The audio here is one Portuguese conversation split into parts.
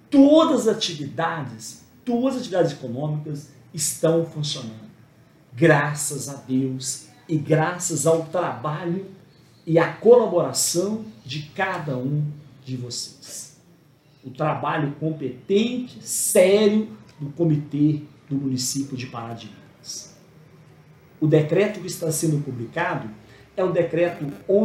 todas as atividades econômicas estão funcionando. Graças a Deus e graças ao trabalho e à colaboração de cada um de vocês. O trabalho competente, sério do Comitê do Município de Pará de Minas. O decreto que está sendo publicado é o decreto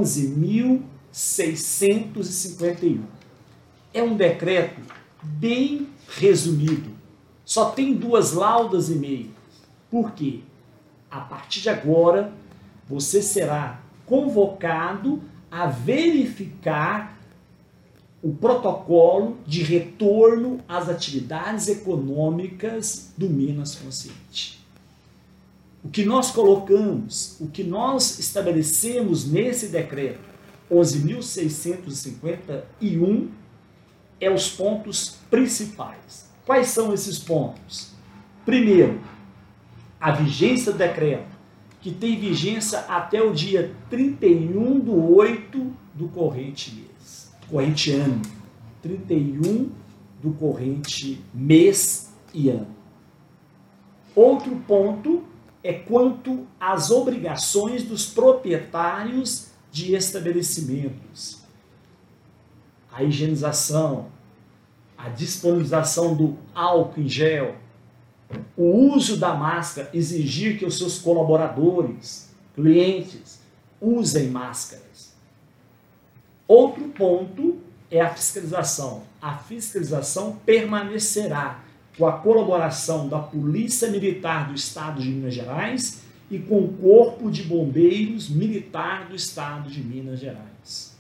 11.651. É um decreto bem resumido. Só tem 2 laudas e meia. Por quê? A partir de agora, você será convocado a verificar o protocolo de retorno às atividades econômicas do Minas Consciente. O que nós colocamos, o que nós estabelecemos nesse decreto 11.651 é os pontos principais. Quais são esses pontos? Primeiro, a vigência do decreto, que tem vigência até o dia 31/8 do corrente mês, corrente ano, 31 do corrente mês e ano. Outro ponto é quanto às obrigações dos proprietários de estabelecimentos. A higienização, a disponibilização do álcool em gel, o uso da máscara, exigir que os seus colaboradores, clientes, usem máscaras. Outro ponto é a fiscalização. A fiscalização permanecerá com a colaboração da Polícia Militar do Estado de Minas Gerais e com o Corpo de Bombeiros Militar do Estado de Minas Gerais.